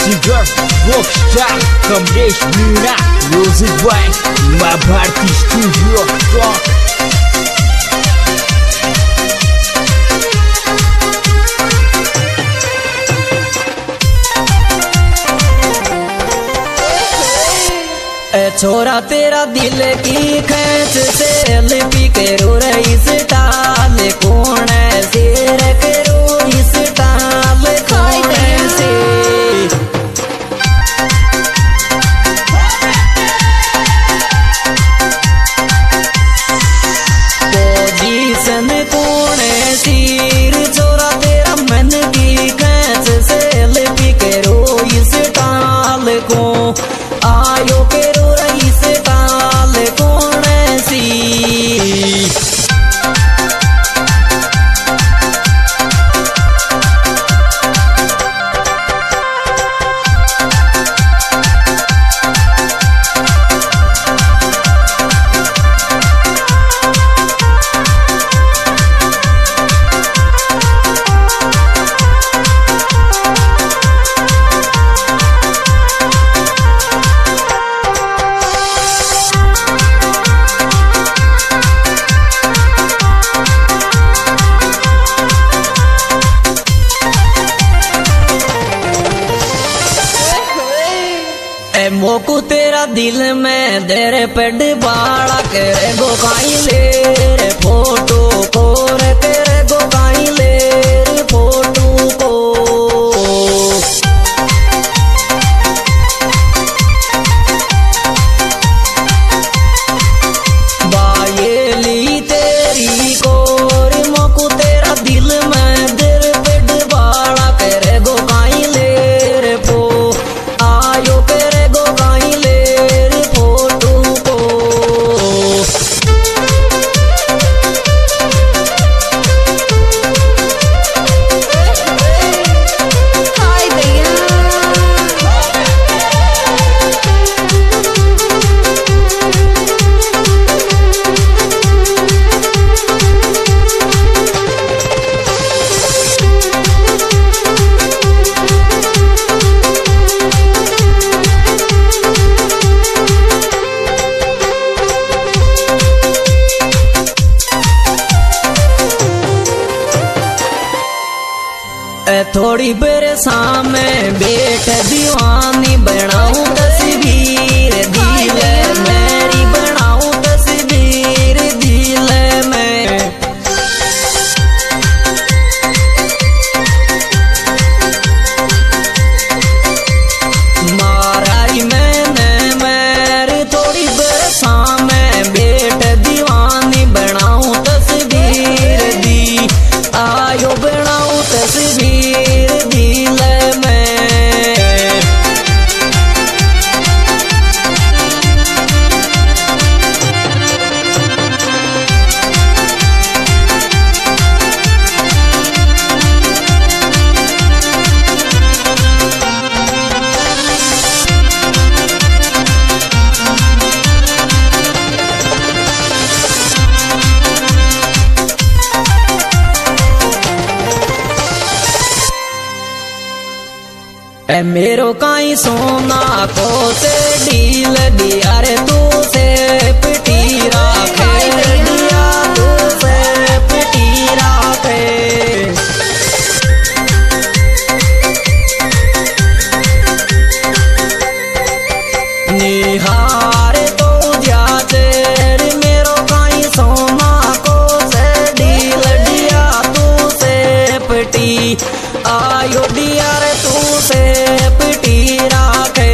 Singer, rockstar, Kamlesh Meena, music by Ma Bharti Studio Talk. छोरा तेरा दिल की खेच से लिपि के रो रही स्टाल कौन है शेर के रो इस टाल कौन है से पोजीशन कौन है सिर छोरा तेरा मन की खेच से लिपि के रो इस टाल को आयो के मोकू तेरा दिल में देरे पेड बाड़ा करे गोगाई ले रे फोटो को रे तेरे गोगाई ले रे फोटो को बायेली तेरी को रे मोकू तेरा दिल में देरे पेड बाड़ा करे गोगाई ले रे फो आयो थोड़ी बेरे सामने बैठ दीवानी बनाऊं तस्वीर दिल मेरी बनाऊं तस्वीर दिल में माराई मैंने मेरी थोड़ी बेरे सामने बैठ दीवानी बनाऊं तस्वीर दी आयो बनाऊं तस्वीर मेरो काई सोना को से डील दिया रे तू से पिटी राखे दिया तू से पिटी राखे निहार तो जाते मेरो काई सोना को से डील दिया तू से पिटी आयो दिया रे तू से पिटी राखे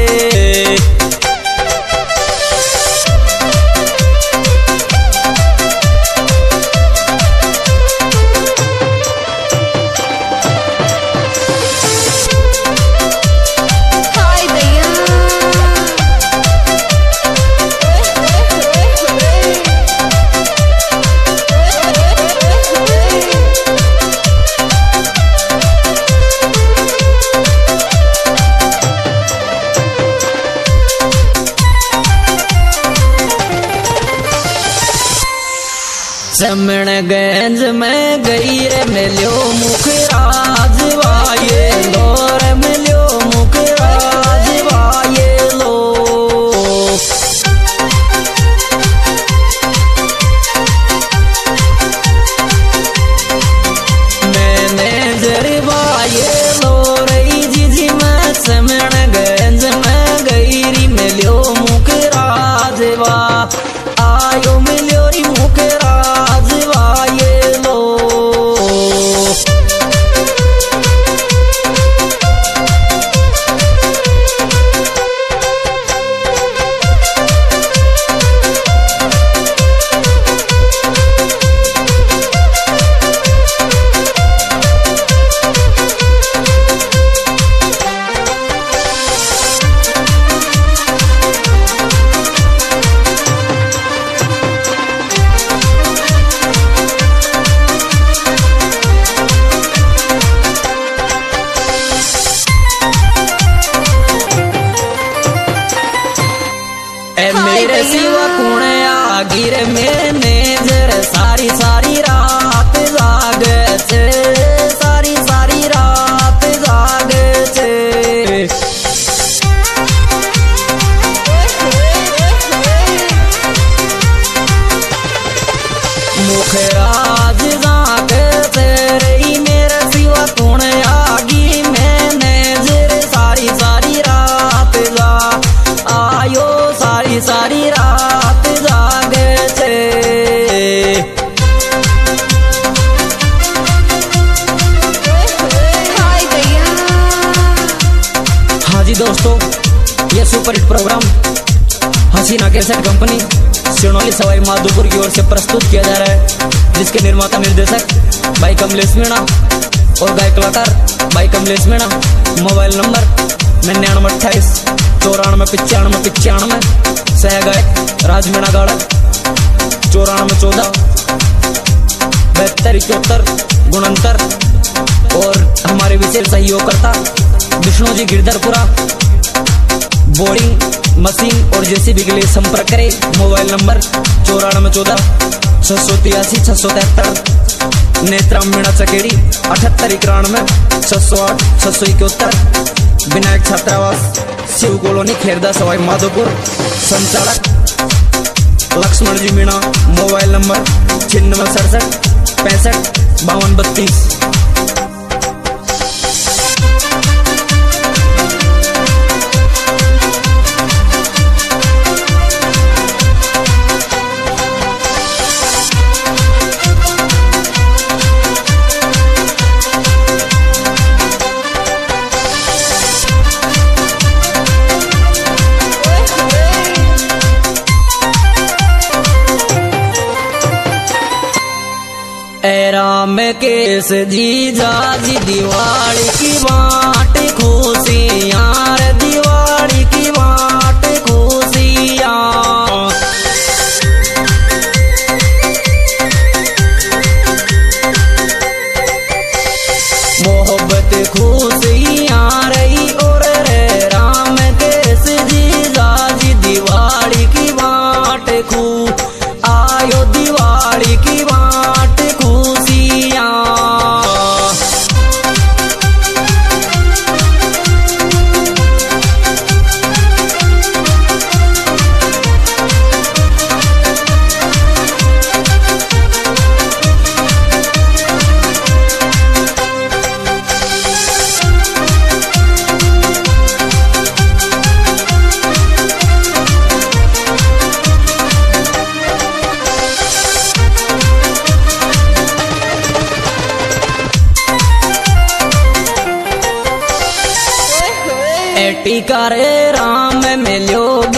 चमन गंज में गई रे मिलो मुख राज वाये दौर मिलो मुख दोस्तों, ये super hit program Haseena cassette company Sirnauli Sawai Madhopur की ओर से प्रस्तुत किया जा रहा है, जिसके निर्माता निर्देशक भाई कमलेश मीणा और गायक कलाकार भाई कमलेश मीणा। Mobile number 9928 94 95 95। सह गायक राज मीणा गाड़क 94 14 72 71 गुणंतर। और हमारे विशेष सहयोगकर्ता विष्णु जी गिरधरपुरा। बोर्डिंग मशीन और जेसीबी के लिए संपर्क करें। Mobile number 94 14 683 673। नेत्राम मीणा चकेड़ी 78 91 608 671। विनायक छात्रावास शिव कॉलोनी खेरदा सवाई माधोपुर। संचालक लक्ष्मण जी मीणा। Mobile number 9667 65 52 32। राम केस जीजा जी दिवाली की बाट खुशी यार, दिवाली की बाट खुशियाँ। मोहब्बत खुशियाँ रही और रे राम केस जीजा जी दिवाली की बाट खू आयो, दिवाली की बाट खुशियाँ। टीका रे राम मिलो